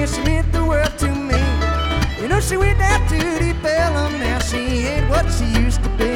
yeah, she meant the world to me. You know she went down to the Bellum, now she ain't what she used to be.